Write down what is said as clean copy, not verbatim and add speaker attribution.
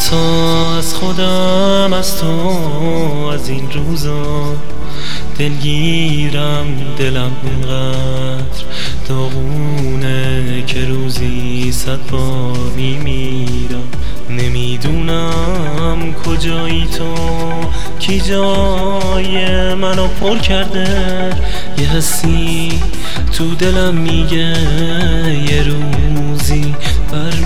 Speaker 1: حتی از خودم، از تو، از این روزا دلگیرم. دلم اینقدر داغونه که روزی 100 بار میمیرم. نمیدونم کجایی تو، کی جای منو پر کرده. یه حسی تو دلم میگه یه روزی